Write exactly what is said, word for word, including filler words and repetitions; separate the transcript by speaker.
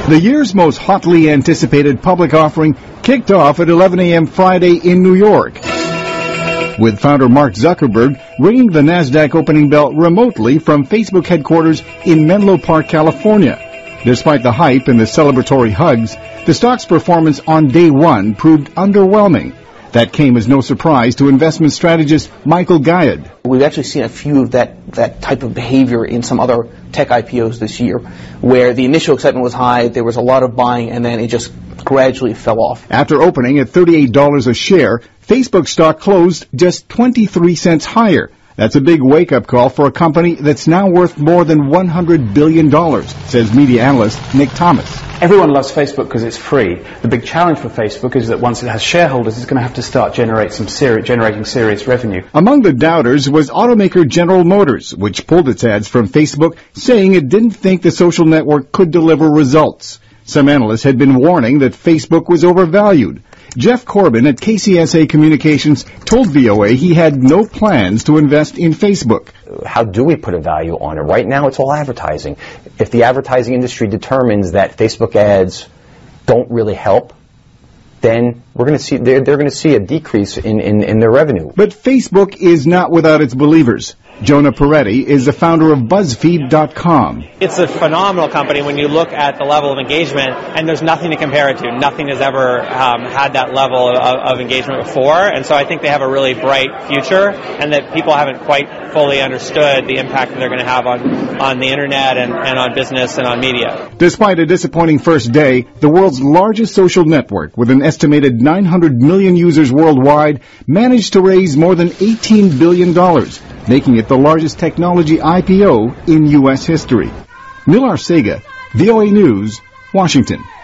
Speaker 1: The year's most hotly anticipated public offering kicked off at eleven a.m. Friday in New York, with founder Mark Zuckerberg ringing the NASDAQ opening bell remotely from Facebook headquarters in Menlo Park, California. Despite the hype and the celebratory hugs, the stock's performance on day one proved underwhelming. That came as no surprise to investment strategist Michael Gayed.
Speaker 2: We've actually seen a few of that, that type of behavior in some other tech I P Os this year, where the initial excitement was high, there was a lot of buying, and then it just gradually fell off.
Speaker 1: After opening at thirty-eight dollars a share, Facebook stock closed just twenty-three cents higher. That's a big wake-up call for a company that's now worth more than one hundred billion dollars, says media analyst Nick Thomas.
Speaker 3: Everyone loves Facebook because it's free. The big challenge for Facebook is that once it has shareholders, it's going to have to start generate some seri- generating serious revenue.
Speaker 1: Among the doubters was automaker General Motors, which pulled its ads from Facebook, saying it didn't think the social network could deliver results. Some analysts had been warning that Facebook was overvalued. Jeff Corbin at K C S A Communications told V O A he had no plans to invest in Facebook.
Speaker 4: How do we put a value on it? Right now it's all advertising. If the advertising industry determines that Facebook ads don't really help, then we're going to see they're, they're going to see a decrease in, in, in their revenue.
Speaker 1: But Facebook is not without its believers. Jonah Peretti is the founder of BuzzFeed dot com.
Speaker 5: It's a phenomenal company when you look at the level of engagement, and there's nothing to compare it to. Nothing has ever um, had that level of, of engagement before, and so I think they have a really bright future, and that people haven't quite fully understood the impact that they're going to have on, on the internet and, and on business and on media.
Speaker 1: Despite a disappointing first day, the world's largest social network, with an estimated nine hundred million users worldwide, managed to raise more than eighteen billion dollars, making it the largest technology I P O in U S history. Millar Sega, V O A News, Washington.